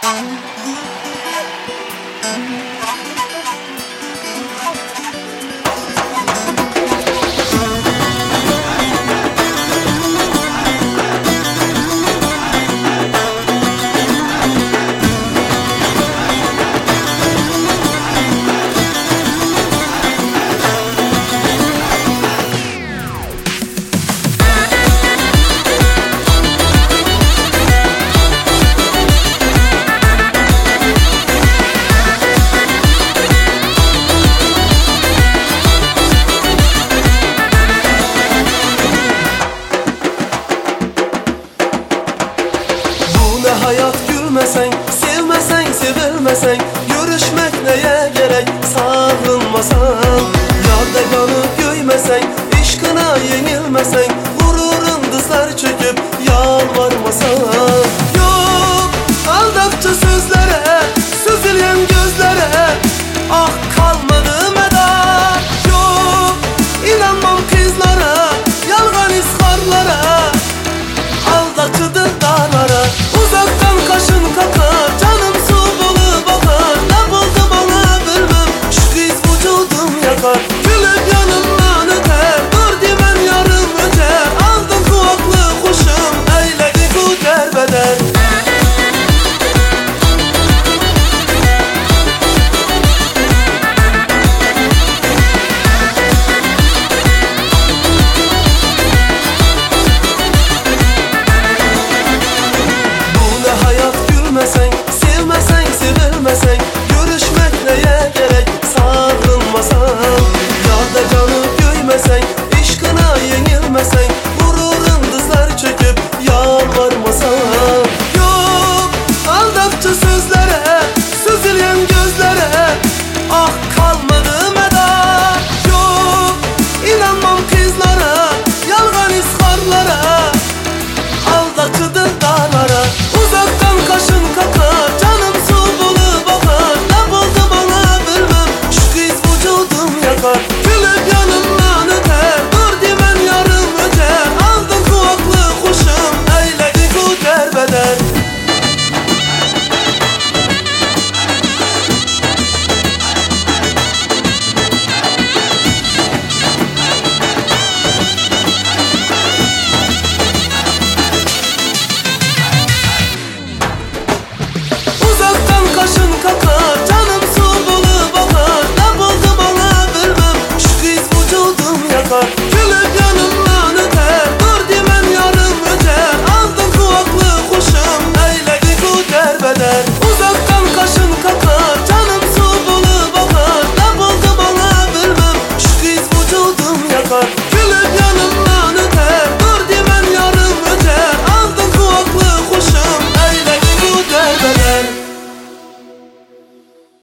Hayat gülmesen, sevmesen, sevilmesen, görüşmek neye gerek sağılmasan, yolda yanıp göymesen, aşkına yenilmesen, gururun dızlar çöküp yalvarmasan. Yok aldatçı sözlere, süzülen gözlere, ah kalmadı medar. Yok inanmam kızlara, yalgan iskarlara, aldatıdır dağlara. Uzaktan kaşın kakar, canım su bulu bakar. Ne buldu bana bilmem, şu kız vücudum yakar. Gülüp yanımdan öter, dur dimen yarım öter. Aldın kulaklı kuşum, eyledi bu derbeder. Sevmesen, sevilmesen, görüşmek neye gerek sarılmasan, yolda canıp göymesen, aşkına yenilmesen, gururun dızlar çöküp yalvarmasan. Yok aldatçı sözlere, süzülen gözlere, ah kalmadı medar. Yok inanmam kızlara, yalgan iskarlara, aldatıdır dağlara. Uzaktan kaşın kakar, canım su bulu bakar. Ne buldu bana bilmem, şu kız vücudum yakar. Gülüp yanımdan öter, dur dimen yarım öter. Aldın kulaklı kuşum, eyledi bu derbeder. Kaşın kakar, canım su bulu bakar. Ne buldu bana bilmem, şu kız vücudum yakar. Gülüp yanımdan öter, dur dimen yarım öter. Aldın kulaklı kuşum, eyledi bu derbeder. Uzaktan kaşın kakar, canım su bulu bakar. Ne buldu bana bilmem, şu kız vücudum yakar. Gülüp yanımdan